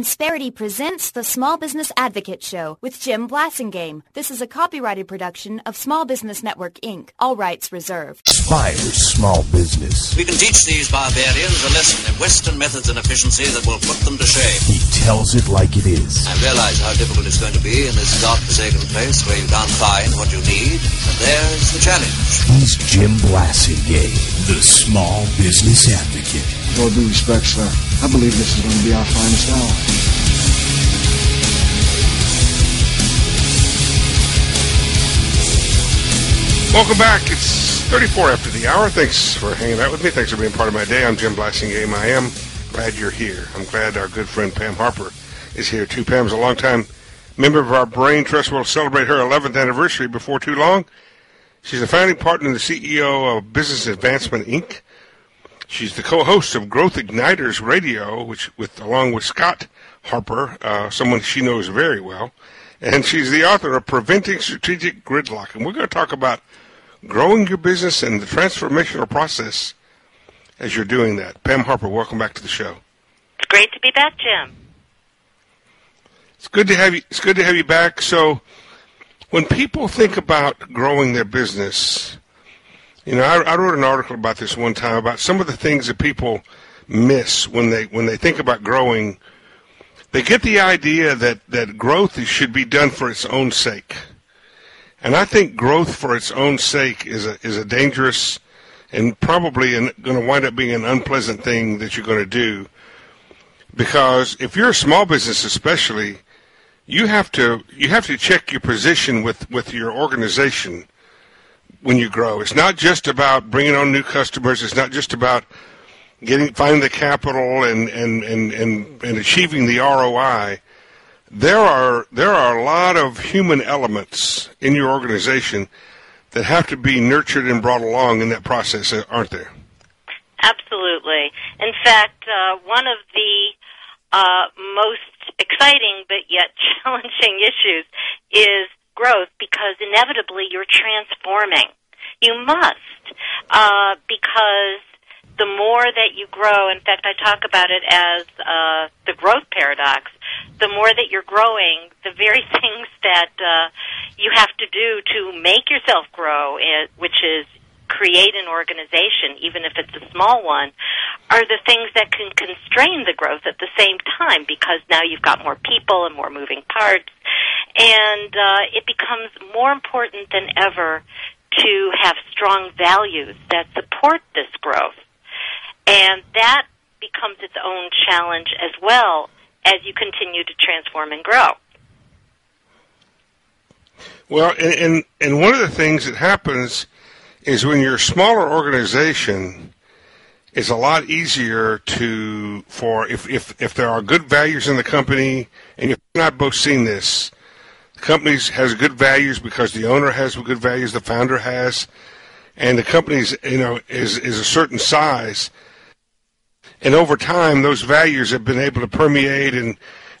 Insperity presents the Small Business Advocate Show with Jim Blasingame. This is a copyrighted production of Small Business Network, Inc. All rights reserved. Inspires small business. We can teach these barbarians a lesson in Western methods and efficiency that will put them to shame. He tells it like it is. I realize how difficult it's going to be in this godforsaken place where you can't find what you need, and there's the challenge. He's Jim Blasingame, the Small Business Advocate. With all due respect, sir, I believe this is going to be our finest hour. Welcome back. It's 34 after the hour. Thanks for hanging out with me. Thanks for being part of my day. I'm Jim Blasingame. I am glad you're here. I'm glad our good friend Pam Harper is here too. Pam's a longtime member of our Brain Trust. We'll celebrate her 11th anniversary before too long. She's a founding partner and the CEO of Business Advancement, Inc. She's the co-host of Growth Igniters Radio, along with Scott Harper, someone she knows very well. And she's the author of Preventing Strategic Gridlock. And we're going to talk about growing your business and the transformational process as you're doing that. Pam Harper, welcome back to the show. It's great to be back, Jim. It's good to have you. It's good to have you back. So, when people think about growing their business, you know, I wrote an article about this one time about some of the things that people miss when they think about growing. They get the idea that growth should be done for its own sake. And I think growth for its own sake is a dangerous and probably going to wind up being an unpleasant thing that you're going to do. Because if you're a small business especially, you have to check your position with your organization when you grow. It's not just about bringing on new customers. It's not just about finding the capital and achieving the ROI. There are a lot of human elements in your organization that have to be nurtured and brought along in that process, aren't there? Absolutely. In fact, one of the most exciting but yet challenging issues is growth, because inevitably you're transforming. You must, because the more that you grow, in fact, I talk about it as the growth paradox. The more that you're growing, the very things that you have to do to make yourself grow, which is create an organization, even if it's a small one, are the things that can constrain the growth at the same time, because now you've got more people and more moving parts. And it becomes more important than ever to have strong values that support this growth. And that becomes its own challenge as well as you continue to transform and grow. Well, and one of the things that happens is when you're a smaller organization, it's a lot easier if there are good values in the company, and you've not both seen this. The company has good values because the owner has good values, the founder has, and the company's is a certain size. And over time, those values have been able to permeate and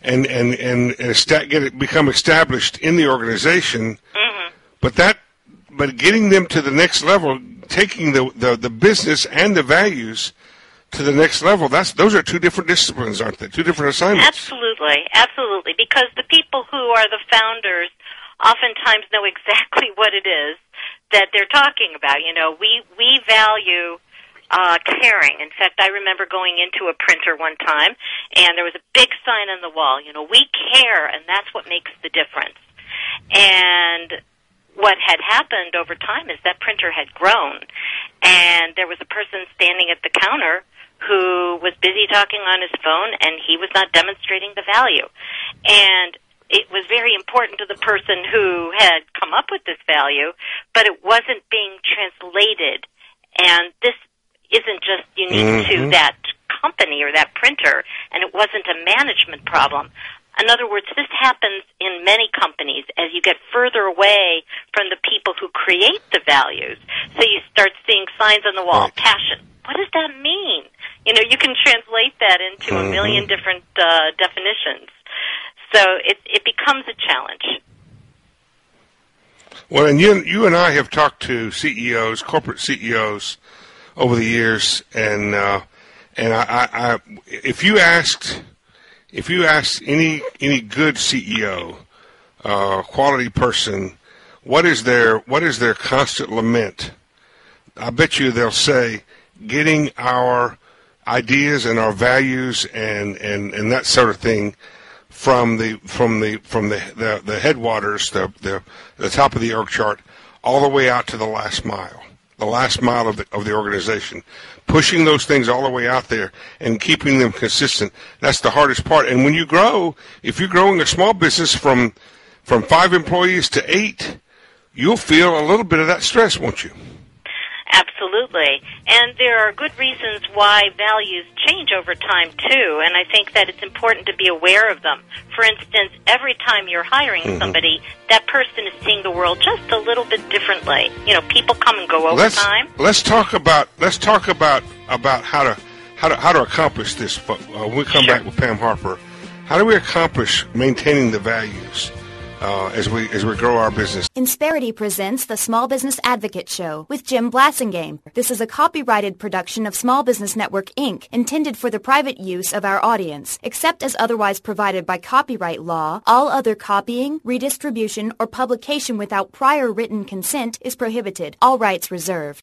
become established in the organization. Mm-hmm. But getting them to the next level, taking the business and the values to the next level, those are two different disciplines, aren't they? Two different assignments. Absolutely. Because the people who are the founders oftentimes know exactly what it is that they're talking about. You know, we value caring. In fact, I remember going into a printer one time, and there was a big sign on the wall, we care, and that's what makes the difference. And what had happened over time is that printer had grown, and there was a person standing at the counter who was busy talking on his phone, and he was not demonstrating the value. And it was very important to the person who had come up with this value, but it wasn't being translated. And this isn't just unique to that company or that printer, and it wasn't a management problem. In other words, this happens in many companies as you get further away from the people who create the values. So you start seeing signs on the wall, right. Passion. What does that mean? You can translate that into a million different definitions. So it becomes a challenge. Well, and you and I have talked to CEOs, corporate CEOs, over the years, and I if you asked if you ask any good CEO, quality person, what is their constant lament? I bet you they'll say getting our ideas and our values and that sort of thing from the headwaters, the top of the org chart, all the way out to the last mile of the organization, pushing those things all the way out there and keeping them consistent. That's the hardest part. And when you grow, if you're growing a small business from 5 employees to 8, you'll feel a little bit of that stress, won't you? Absolutely. And there are good reasons why values change over time, too, and I think that it's important to be aware of them. For instance, every time you're hiring somebody, that person is seeing the world just a little bit differently. You know, people come and go over time. Let's talk about how to accomplish this. When we come back with Pam Harper, how do we accomplish maintaining the values as we grow our business? Insperity presents the Small Business Advocate Show with Jim Blassingame. This is a copyrighted production of Small Business Network, Inc., intended for the private use of our audience. Except as otherwise provided by copyright law, all other copying, redistribution, or publication without prior written consent is prohibited. All rights reserved.